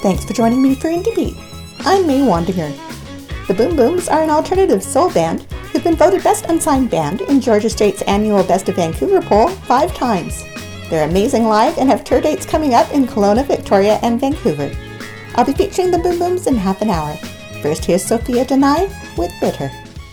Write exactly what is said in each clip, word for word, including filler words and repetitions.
Thanks for joining me for Indie Beat. I'm May Wandinger. The Boom Booms are an alternative soul band who've been voted Best Unsigned Band in Georgia Strait's annual Best of Vancouver poll five times. They're amazing live and have tour dates coming up in Kelowna, Victoria, and Vancouver. I'll be featuring the Boom Booms in half an hour. First, here's Sophia Denai with Bitter.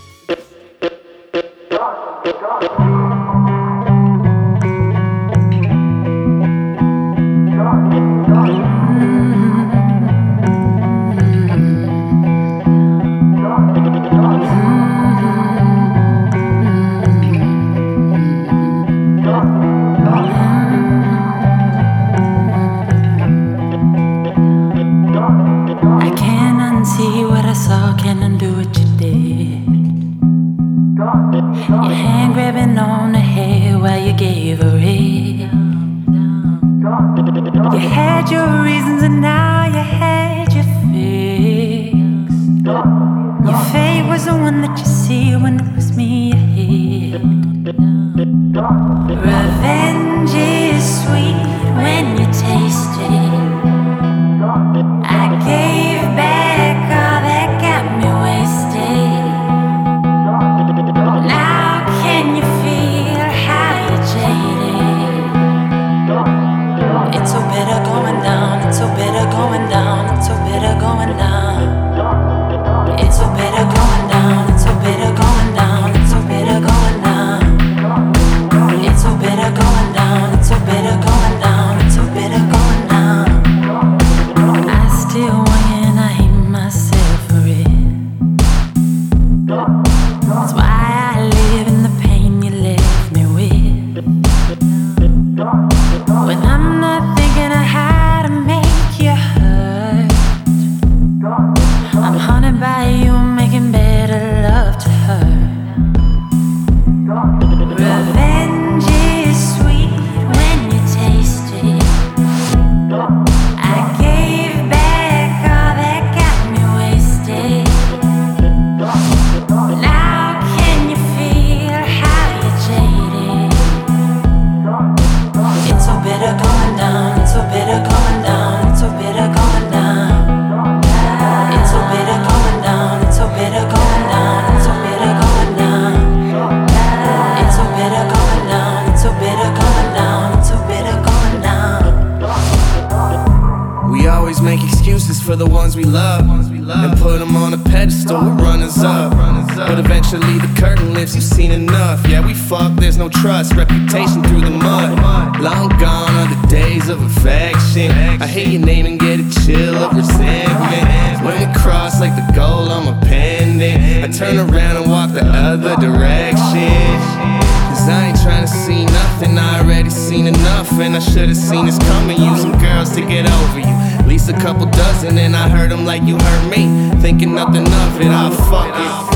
For the ones we love, and put them on a pedestal with runners up. But eventually the curtain lifts, you've seen enough. Yeah, we fuck, there's no trust, reputation through the mud. Long gone are the days of affection. I hear your name and get a chill of resentment. When we cross like the goal, I'm a pendant. I turn around and walk the other direction. Cause I ain't tryna see nothing, I already seen enough. And I should've seen this coming, using girls to get over you. At least a couple dozen, and I heard them like you heard me. Thinking nothing of it, I'll fuck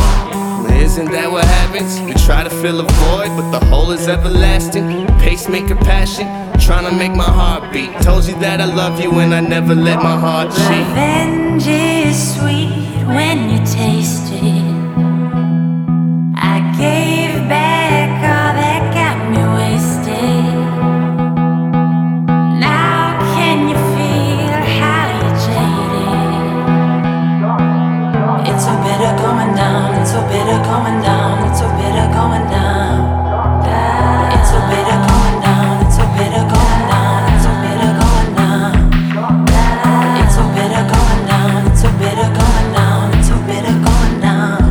it. Isn't that what happens? We try to fill a void, but the hole is everlasting. Pacemaker passion, trying to make my heart beat. Told you that I love you and I never let my heart cheat. Revenge is sweet when you taste it. I gave back all that got me wasted. Now can you feel how you jaded? It's so bitter going down, it's so bitter going down, it's so bitter going down. It's so bitter going down, it's so bitter going down, it's so bitter going down. It's so bitter going down, it's so bitter going down, it's so bitter going down.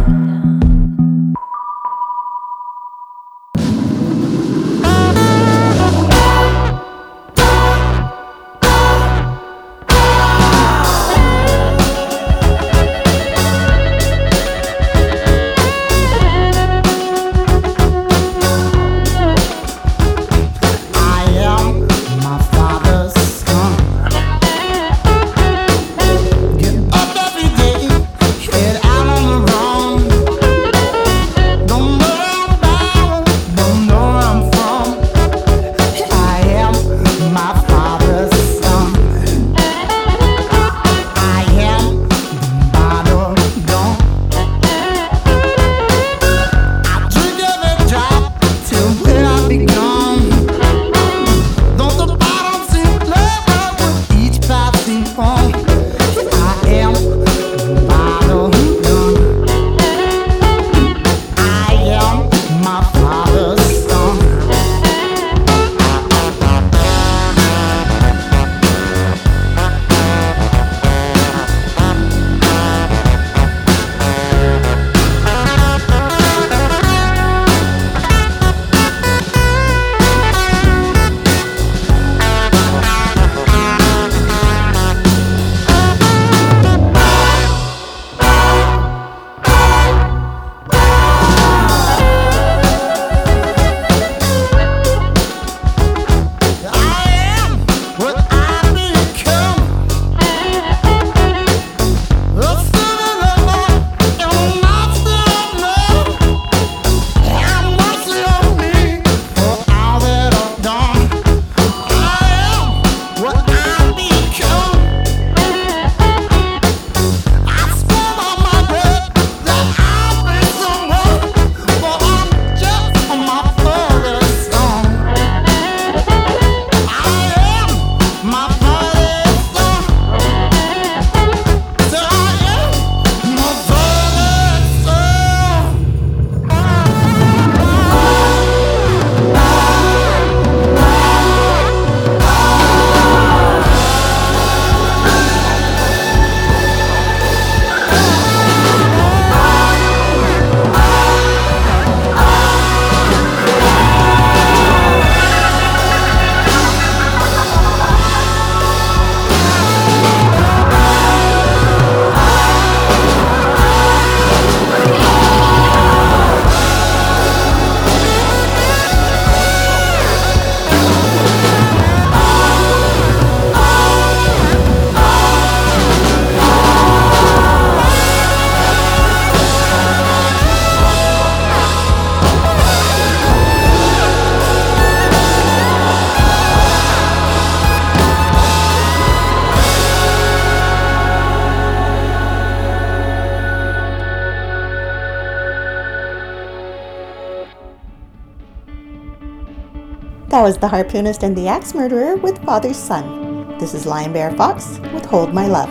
That was The Harpoonist and the Axe Murderer with Father's Son. This is Lion Bear Fox with Hold My Love.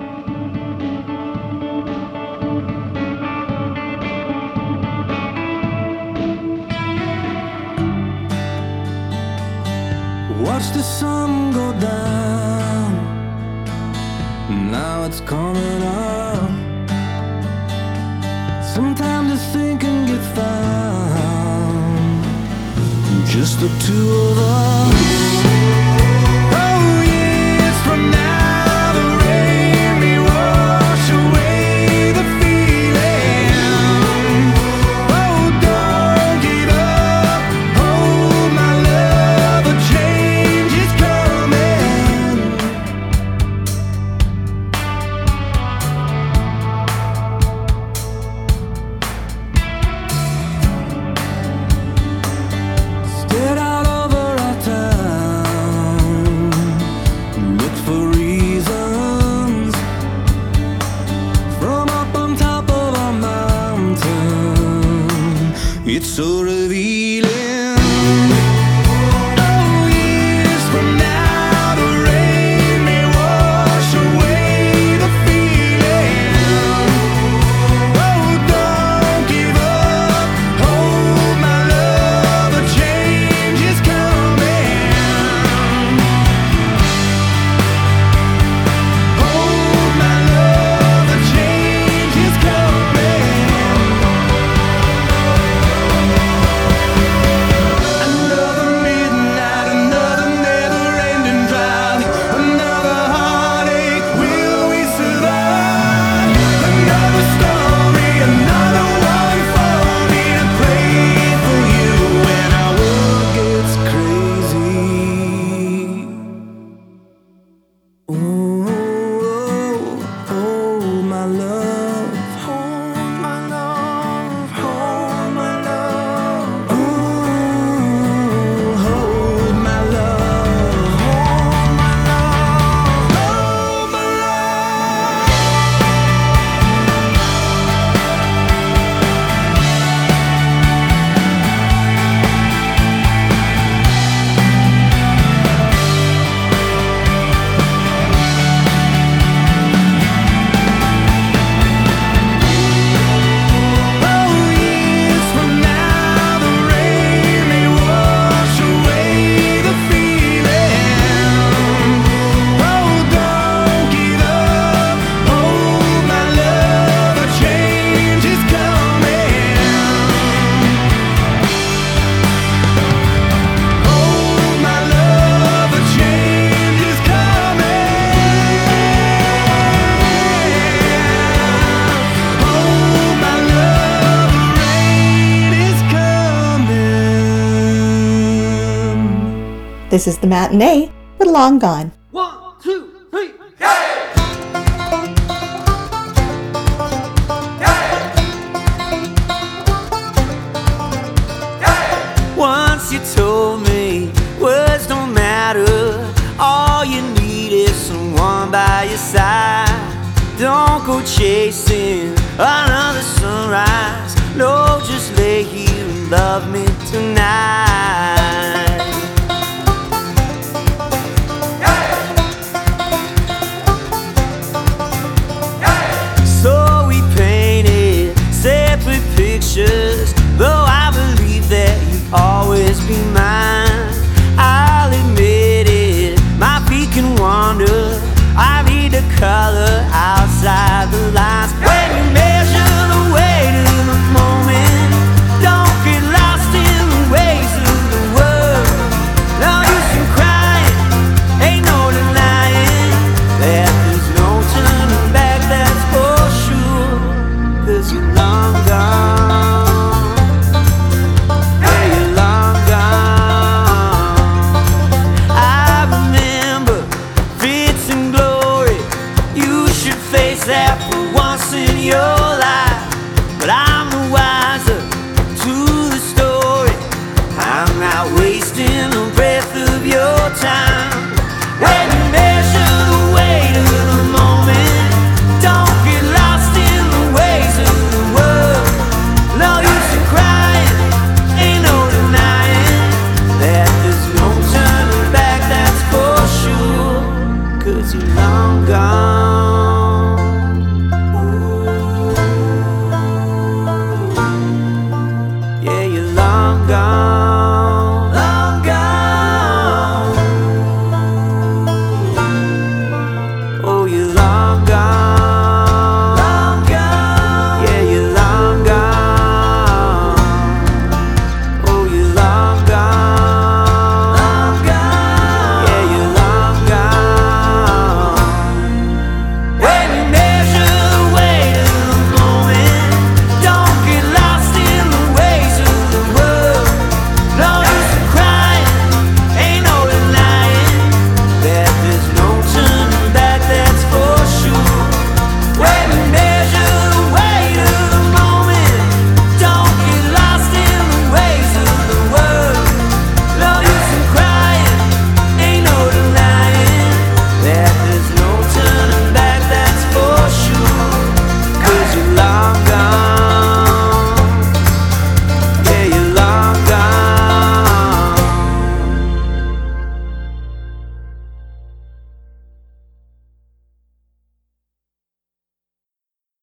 Watch the sun go down, now it's coming up. Sometimes the thing can get found, just the two of us. Oh, years from now, the rain may wash away the feeling. Oh, don't give up, hold my love, a change is coming. Stared out over our town, looked for reasons. From up on top of our mountain, it's so revealing. Oh, years from now, the rain may wash away the feeling. Oh, don't give up, hold my love, a change is coming. Hold my love, a change is coming. Another midnight, another never-ending drive, another heartache, will we survive? Another story, another one for me to play for you when our world gets crazy. Ooh, hold my love, hold my love, hold my love. Ooh, hold my love, hold my love, hold my love. Oh, years from now, the rain may wash away the feeling. Oh, don't give up, hold my love, a change is coming. Hold my love, a change is coming. Hold my love, the rain is coming. This is The Matinee with Long Gone. One, two, three. Once you told me words don't matter, all you need is someone by your side. Don't go chasing another sunrise, no, just lay here and love me tonight. So we painted separate pictures, though I believe that you'll always be mine. I'll admit it, my feet can wander, I read the color outside the lines. When you measure the weight of the moment, don't get lost in the ways of the world. No use in crying, ain't no denying that there's no turning back, that's for sure. 'Cause you're long gone, yeah, you're long gone. I remember fits and glory, you should face that for once in your life. But I'm the wiser to the story, I'm not wasting a breath of your time. When you measure the weight of the moment, don't get lost in the ways of the world. No use in crying, ain't no denying that there's no long gone.